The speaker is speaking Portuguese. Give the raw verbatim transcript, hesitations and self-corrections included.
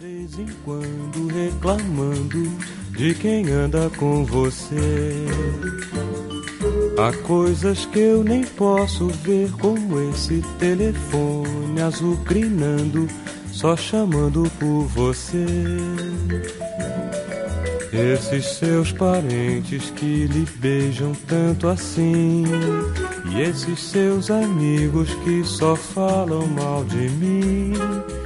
vez em quando reclamando de quem anda com você. Há coisas que eu nem posso ver, como esse telefone azucrinando, só chamando por você. Esses seus parentes que lhe beijam tanto assim, e esses seus amigos que só falam mal de mim.